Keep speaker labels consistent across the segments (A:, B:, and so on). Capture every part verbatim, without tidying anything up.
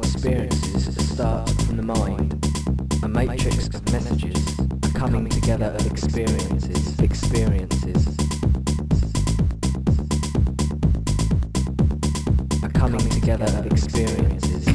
A: experiences start from the mind. A matrix of messages, a coming together of experiences, experiences. A coming together of experiences.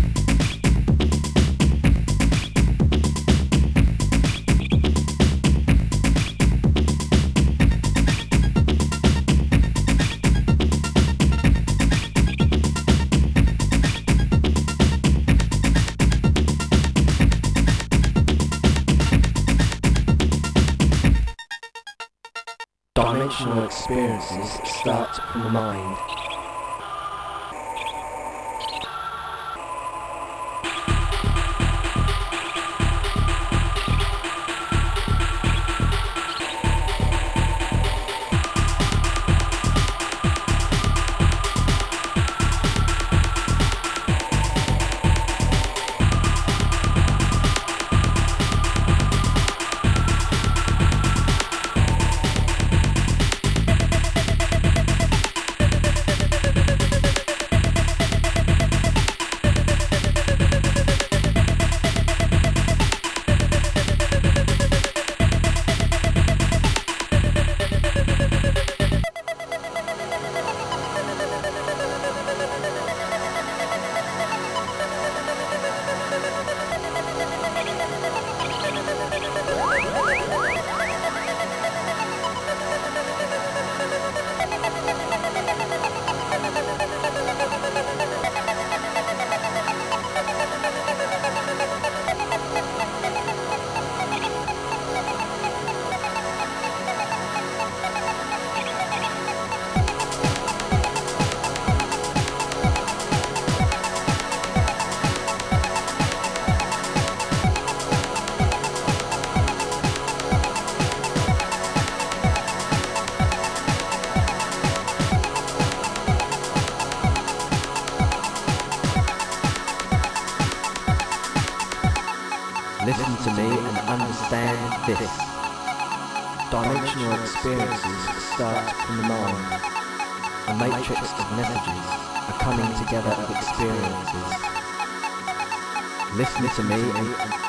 A: Dimensional experiences start from the mind. Listen to me and understand this. Dimensional experiences start from the mind. A matrix of messages, a coming together of experiences. Listen to me and